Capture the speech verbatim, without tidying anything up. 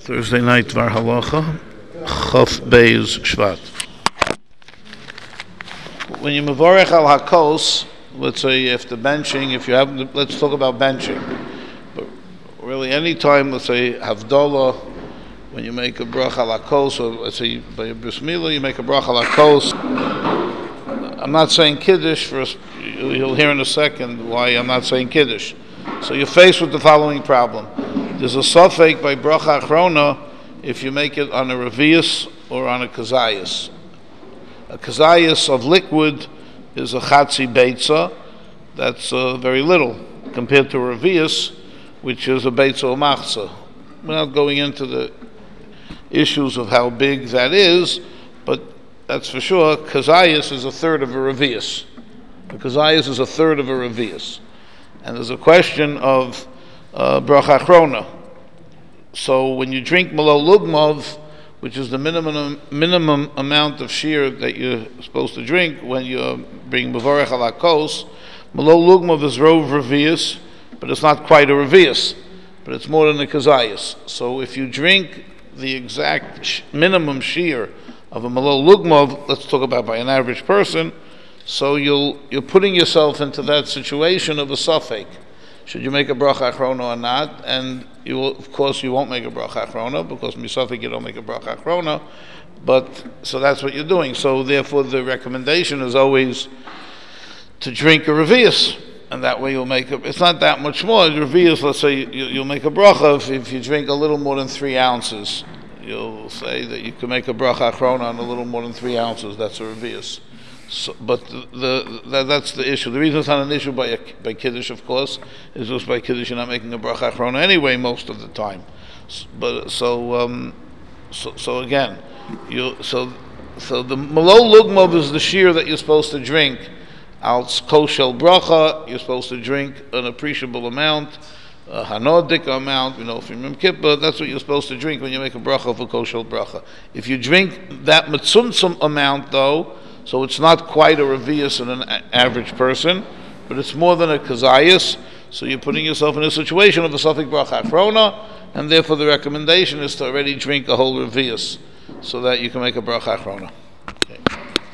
Thursday night Dvar Halacha, Chaf Beis Shvat. When you mevorech al hakos, let's say if the benching, if you have, let's talk about benching. But really, any time, let's say Havdalah, when you make a brach al hakos, or let's say by Bris Milah, you make a brach al hakos. I'm not saying Kiddush, for you'll hear in a second why I'm not saying Kiddush. So you're faced with the following problem. There's a suffix by bracha achrona if you make it on a revius or on a kazayas. A kazayas of liquid is a chatzi beitza, that's uh, very little, compared to a revius, which is a beitza or machza. We're not going into the issues of how big that is, but that's for sure, kazayas is a third of a revius. A kazayas is a third of a revius. And there's a question of uh, bracha achrona. So when you drink malo lugmov, which is the minimum minimum amount of shear that you're supposed to drink when you're being mevorech al hakos, malo lugmov is rov revius, but it's not quite a revius, but it's more than a kazayas. So if you drink the exact sh- minimum shear of a malo lugmov, let's talk about by an average person, so you'll, you're putting yourself into that situation of a suffix. Should you make a bracha achrona or not? And you will, of course, you won't make a bracha achrona because misafik you don't make a bracha achrona. But so that's what you're doing. So therefore, the recommendation is always to drink a revius, and that way you'll make a. It's not that much more. Revius, let's say you, you'll make a bracha if, if you drink a little more than three ounces. You'll say that you can make a bracha achrona on a little more than three ounces. That's a revius. So, but the, the, the that's the issue. The reason it's not an issue by a, by Kiddush, of course, is just by Kiddush you're not making a bracha achrona anyway most of the time. So, but so um, so so again, you so so the malo lugmov is the shear that you're supposed to drink. Al koshel bracha, you're supposed to drink an appreciable amount, a hanodik amount. You know, from Yom Kippur, that's what you're supposed to drink when you make a bracha for koshel bracha. If you drink that mitzumtzum amount, though. So it's not quite a revius in an a- average person, but it's more than a kazayas. So you're putting yourself in a situation of a suffix bracha achrona, and therefore the recommendation is to already drink a whole revius, so that you can make a bracha achrona.